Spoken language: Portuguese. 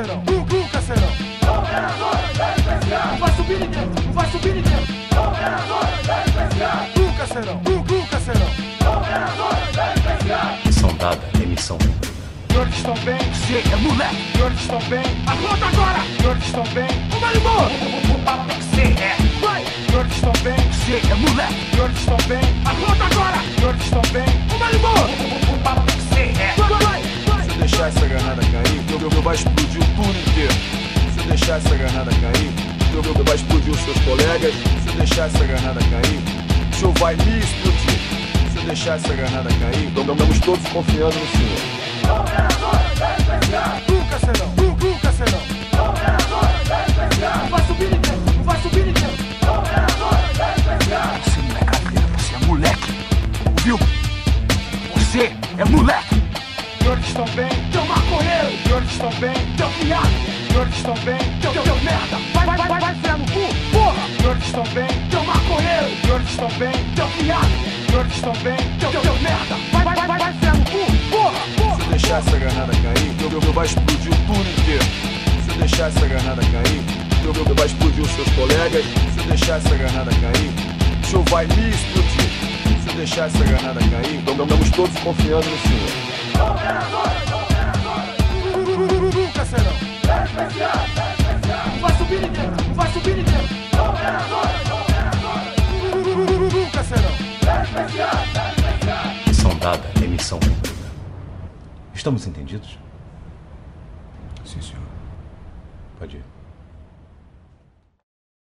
serão, nunca serão. Operações especiais. Não vai subir ninguém, não vai subir ninguém. Operações especiais. Nunca serão, nunca serão. Operações especiais. Missão dada, emissão cumprida. Senhores estão bem? Você é moleque! Senhores estão bem? Aponta agora! Senhores estão bem? Ô, Marimô! O papo tem que ser reto. Vai! Senhores estão bem? Você é moleque! Senhores estão bem? Aponta agora! Senhores estão bem? Ô, Marimô! O papo tem que ser reto. Vai! Se eu deixar essa granada cair, eu vai explodir o turno inteiro. Se eu deixar essa granada cair, eu vai explodir os seus colegas. Se eu deixar essa granada cair, o senhor vai me explodir. Se eu deixar essa granada cair, estamos todos confiando no senhor. Operações especiais. Nunca serão, nunca serão. Operações especiais. Não vai subir ninguém, não vai subir ninguém. Operações especiais. Você não é cadeira, você é moleque. Ouviu? Você é moleque. Senhores estão bem? Teu maconheiro. Senhores estão bem? Teu viado. Senhores estão bem? Teu merda. Vai enfiar no cu. Porra. Senhores estão bem? Teu maconheiro. Senhores estão bem? Teu viado. Senhores estão bem? Teu merda. Vai enfiar no cu. Porra. Se eu deixar essa granada cair, eu vai explodir o turno inteiro. Se eu deixar essa granada cair, eu vai explodir os seus colegas. Se eu deixar essa granada cair, o senhor vai me explodir. Se eu deixar essa granada cair, estamos todos confiando no senhor. Operações Nunca serão. especiais. Não vai subir ninguém, não vai subir ninguém. Operações Nunca serão. especiais. Missão dada, emissão cumprida. Estamos entendidos? Sim, senhor. Pode ir.